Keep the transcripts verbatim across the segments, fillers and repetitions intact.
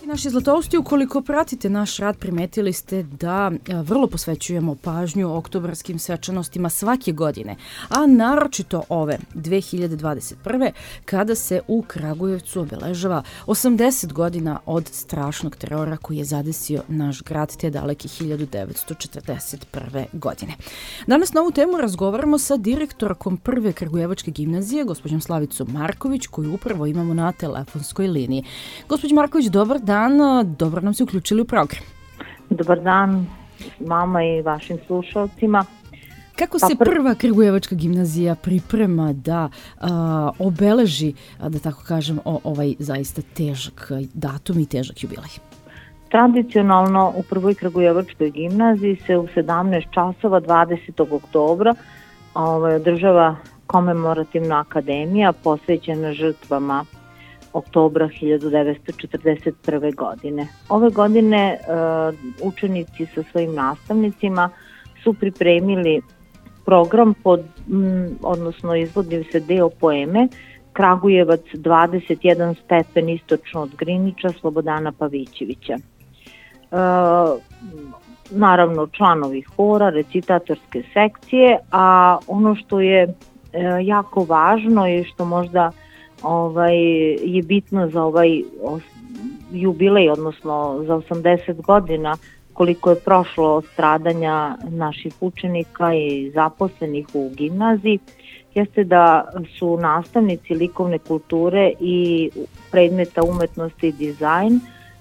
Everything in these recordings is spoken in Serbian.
Naši zlatousti, ukoliko pratite naš rad, primetili ste da vrlo posvećujemo pažnju oktobarskim svečanostima svake godine, a naročito ove dve hiljade dvadeset prve. kada se u Kragujevcu obeležava osamdeset godina od strašnog terora koji je zadesio naš grad te daleke hiljadu devetsto četrdeset prve. godine. Danas na ovu temu razgovaramo sa direktorkom prve Kragujevačke gimnazije, gospođom Slavicom Marković, koju upravo imamo na telefonskoj liniji. Gospođo Marković, dobar dan. Dobro nam se uključili u program. Dobar dan vama i vašim slušalcima. Kako se pa pr... prva Kragujevačka gimnazija priprema da a, obeleži, a, da tako kažem, o, ovaj zaista težak datum i težak jubilej? Tradicionalno u prvoj Kragujevačkoj gimnaziji se u sedamnaest časova dvadesetog oktobra ovaj, održava komemorativna akademija posvećena žrtvama oktobra hiljadu devetsto četrdeset prve. godine. Ove godine uh, učenici sa svojim nastavnicima su pripremili program, pod, m, odnosno izvodili se deo poeme Kragujevac dvadeset jedan stepen istočno od Grinića Slobodana Pavićevića. Uh, naravno članovi hora, recitatorske sekcije, a ono što je uh, jako važno i što možda Ovaj, je bitno za ovaj jubilej, odnosno za osamdeset godina koliko je prošlo od stradanja naših učenika i zaposlenih u gimnaziji, jeste da su nastavnici likovne kulture i predmeta umetnosti i dizajn uh,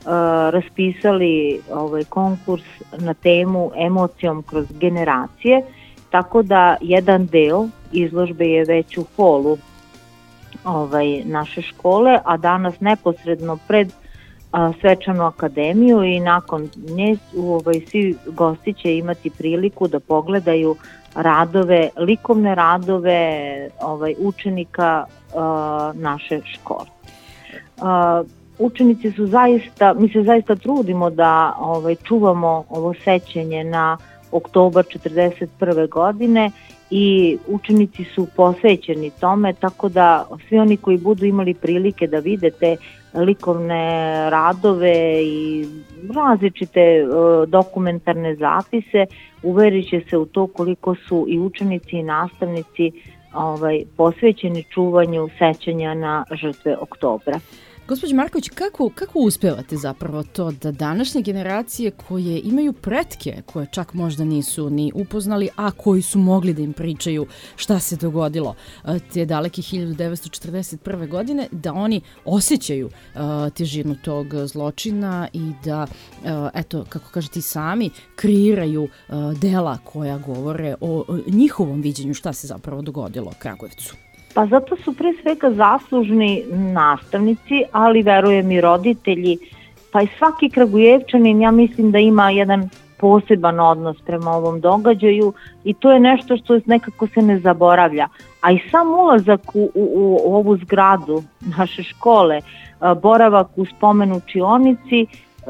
raspisali ovaj konkurs na temu Emocijom kroz generacije, tako da jedan deo izložbe je već u holu Ovaj, naše škole, a danas neposredno pred a, svečanu akademiju i nakon nje ovaj, svi gosti će imati priliku da pogledaju radove, likovne radove ovaj, učenika a, naše škole. A, učenici su zaista, mi se zaista trudimo da ovaj, čuvamo ovo sećanje na oktobar četrdeset prve. godine i učenici su posvećeni tome, tako da svi oni koji budu imali prilike da vide te likovne radove i različite uh, dokumentarne zapise, uverit će se u to koliko su i učenici i nastavnici ovaj, posvećeni čuvanju sećanja na žrtve oktobra. Gospođo Marković, kako, kako uspevate zapravo to da današnje generacije koje imaju pretke, koje čak možda nisu ni upoznali, a koji su mogli da im pričaju šta se dogodilo te daleke hiljadu devetsto četrdeset prve. godine, da oni osjećaju uh, težinu tog zločina i da, uh, eto, kako kažete i sami, kreiraju uh, dela koja govore o uh, njihovom viđenju šta se zapravo dogodilo Kragujevcu? Pa zato su pre svega zaslužni nastavnici, ali verujem i roditelji, pa i svaki Kragujevčanin, ja mislim da ima jedan poseban odnos prema ovom događaju i to je nešto što nekako se ne zaboravlja. A i sam ulazak u, u, u ovu zgradu naše škole, boravak u spomen učionici,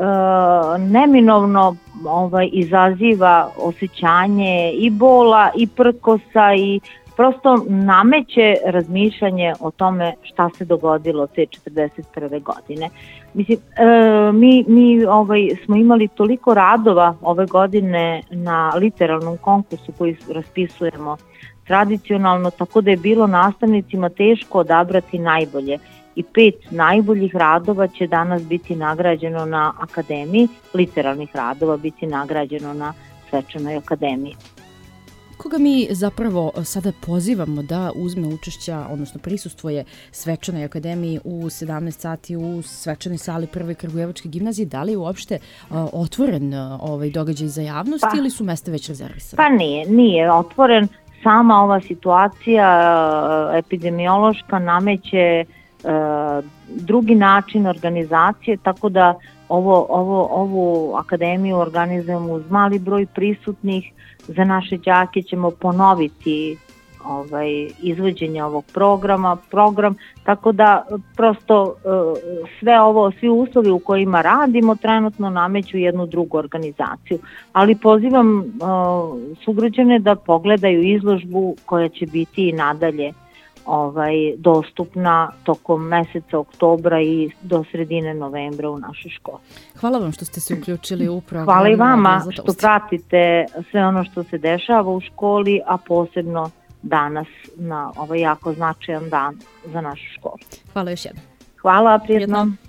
neminovno ovaj, izaziva osjećanje i bola i prkosa i prosto nameće razmišljanje o tome šta se dogodilo te četrdeset prve. godine. Mislim, e, mi, mi ovaj, smo imali toliko radova ove godine na literalnom konkursu koji raspisujemo tradicionalno, tako da je bilo nastavnicima teško odabrati najbolje. I pet najboljih radova će danas biti nagrađeno na akademiji, literalnih radova biti nagrađeno na svečanoj akademiji. Koga mi zapravo sada pozivamo da uzme učešća, odnosno prisustvuje svečanoj akademiji u sedamnaest sati u svečanoj sali prve Kragujevačke gimnazije? Da li je uopšte uh, otvoren uh, ovaj događaj za javnost pa, ili su mesta već rezervisane? Pa nije, nije otvoren. Sama ova situacija uh, epidemiološka nameće uh, drugi način organizacije, tako da ovo, ovo, ovu akademiju organizujemo uz mali broj prisutnih. Za naše đake ćemo ponoviti ovaj, izvođenje ovog programa, program, tako da prosto sve ovo, svi uslovi u kojima radimo trenutno nameću jednu drugu organizaciju. Ali pozivam uh, sugrađane da pogledaju izložbu koja će biti i nadalje ovaj, dostupna tokom meseca oktobra i do sredine novembra u našoj školi. Hvala vam što ste se uključili u program. Hvala i vama što pratite sve ono što se dešava u školi, a posebno danas na ovaj jako značajan dan za našu školu. Hvala još jednom. Hvala, prijetno.